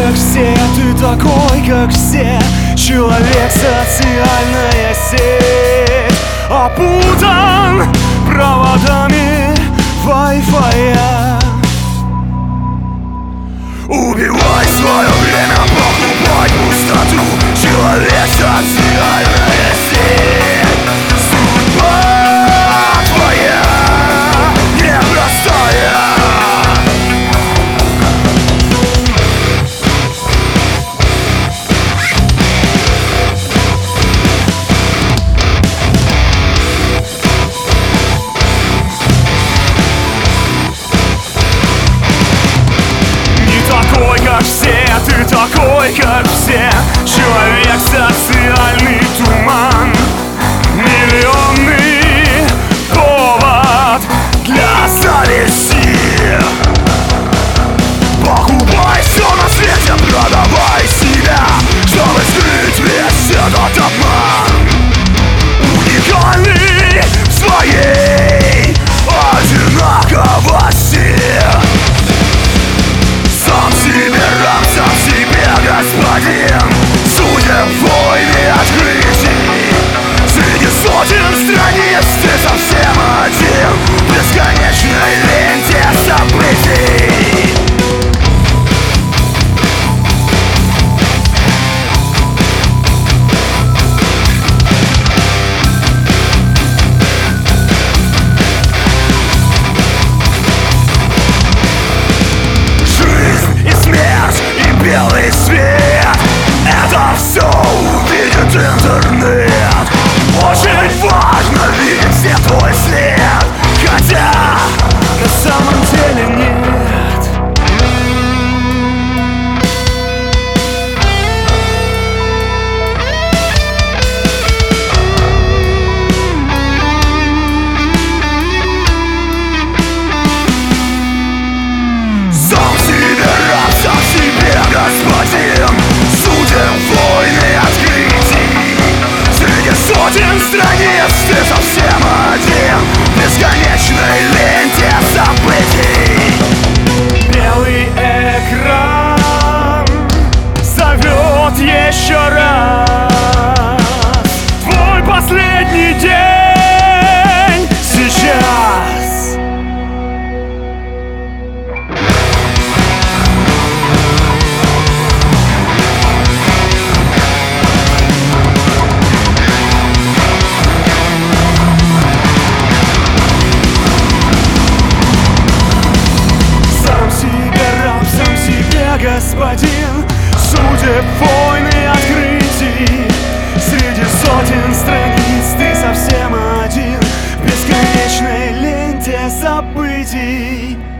как все, ты такой, как все. Человек, социальная сеть, опутан проводами Wi-Fi. Убивай свое время, покупай пустоту. Человек, социальная сеть. Судьба твоя непростая. Ты такой, как все. Человек, социальный туман, миллионный повод для зависти. Покупай все на свете, продавай себя, чтобы скрыть весь этот обман. Уникальный в своей одинаковости. Сам себе раб, сам себе господин. Судя в войне открытий, среди сотен страниц ты совсем один в бесконечной ленте событий. Белый свет, это все увидит интернет. Очень важно видеть все твой след, хотя на самом деле нет. Сам себе раб, сам себе господин. Судим войны открытий, среди сотен страниц ты совсем один в бесконечной ленте событий. Белый экран зовет еще раз. Твой последний день сейчас. Господин, судеб, войны, открытий, среди сотен страниц ты совсем один в бесконечной ленте событий.